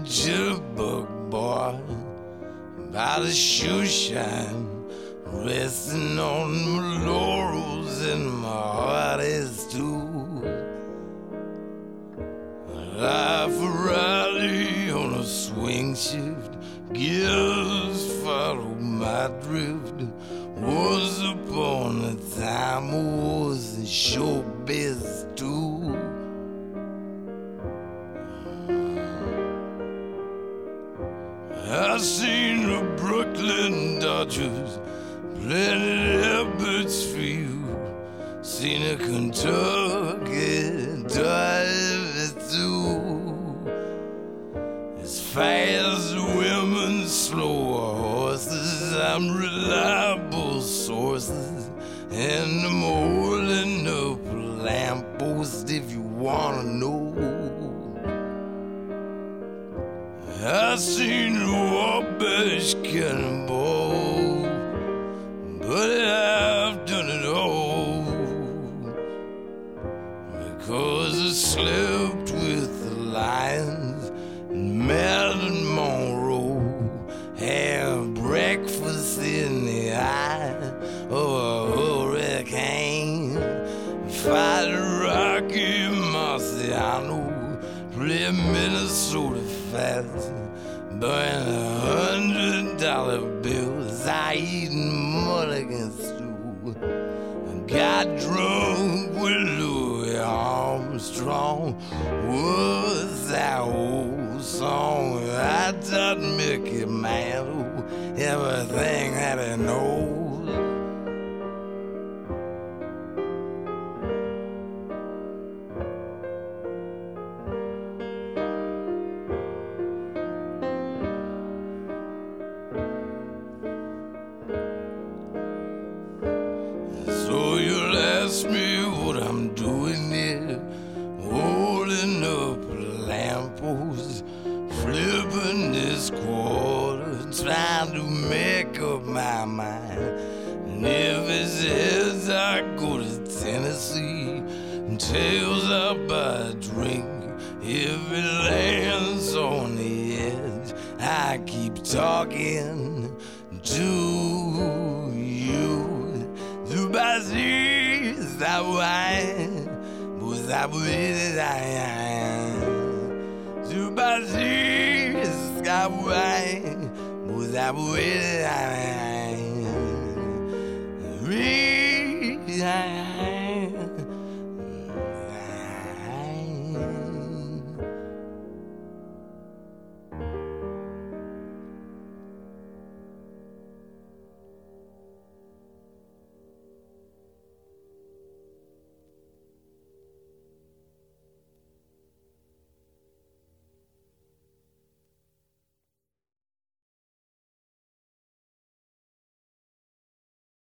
jitterbug boy by the shoe shine, resting on my laurels and my heart is too. Life a rally on a swing shift, gears follow my drift. Was upon a time I was in showbiz too. I seen the Brooklyn Dodgers playing at Albert's Field, seen a Kentucky Derby too. As fast as women, slower horses, I'm reliable sources, and I'm holding up a lamppost if you wanna know. I seen the Wabash Cannonball, but I've done it all because I slept with the lions and Marilyn Monroe, had breakfast in the eye of a hurricane, fight Rocky Marciano, play Minnesota fast, burn $100 bills, I eat mulligan stew, got drunk with Louis Armstrong, was that old song I taught Mickey Mantle everything that he knows. So you'll ask me what I'm doing here, holding up a lamppost, flipping this quarter, trying to make up my mind. And if it's heads, I go to Tennessee, and tails I buy a drink. If it lands on the edge, I keep talking to you. Zubazir, Zawai, Buzabuzai, Zubazir, Zawai, Buzabuzai,